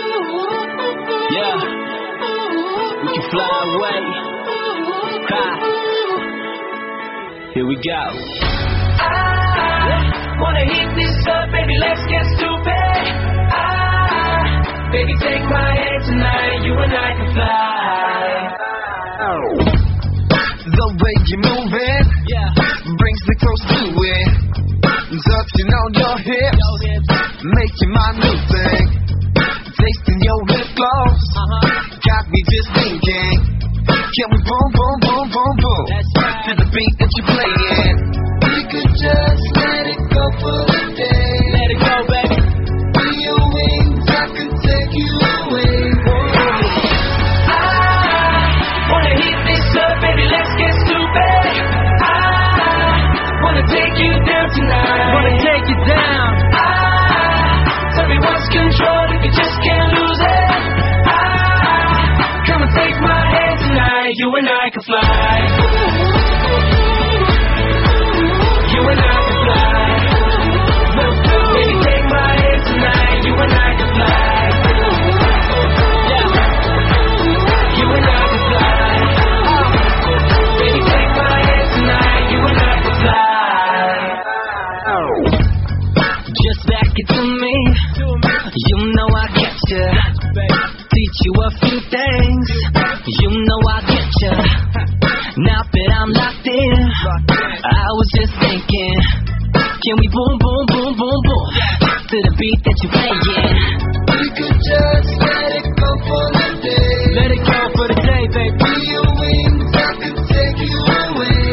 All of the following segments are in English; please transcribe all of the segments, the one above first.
Yeah, we can fly away. Ha. Here we go. I wanna heat this up, baby, let's get stupid. Baby, take my hand tonight, you and I can fly. The way you're moving, Yeah, brings me close to it. Touching on your hips, making my new thing. Tasting your lip gloss, got me just thinking. Can we boom, boom, boom, boom, boom? That's right. To the beat that you're playing. We could just let it go for the day. Let it go, baby. Be your wings, I can take you away. I wanna heat this up, baby, let's get stupid. I wanna take you down tonight. Wanna take you down. Tell me what's control if you just can't lose it. Come and take my hand tonight, you and I can fly. You and I can fly. Baby, take my hand tonight, you and I can fly. You and I can fly. Baby, take my hand tonight, you and I can fly. Just back it to me. You know I get ya. Teach you a few things. You know I get ya. Now that I'm locked in, I was just thinking, can we boom, boom, boom, boom, boom to the beat that you're playing? We could just let it go for the day. Let it go for the day, baby. Be your wings, I can take you away.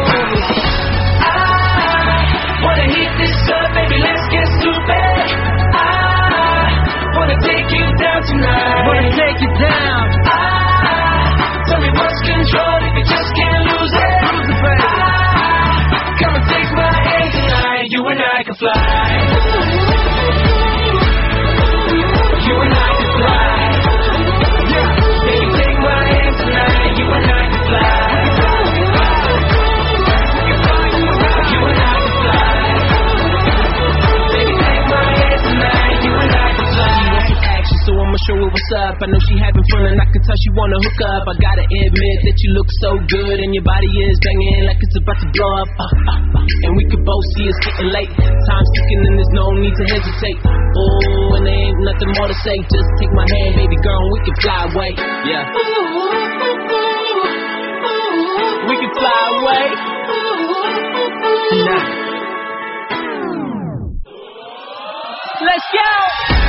I wanna heat this up, baby, let's get stupid. I wanna take you down tonight. Wanna take you down. Tell me what's control if you just can't lose it. Come and take my hand tonight, you and I can fly. You and I can fly. Baby, take my hand tonight, you and I can fly. You and I can fly. Baby, take my hand tonight, you and I can fly. Action, so I'ma show her what's up. I know she having fun and I can tell she wanna hook up. I gotta admit that you look so good and your body is banging like it's about to blow up. And we could both see it's getting late. Time's ticking and there's no need to hesitate. Oh, and there ain't nothing more to say. Just take my hand, baby girl, and we can fly away. Yeah, we can fly away tonight. Let's go.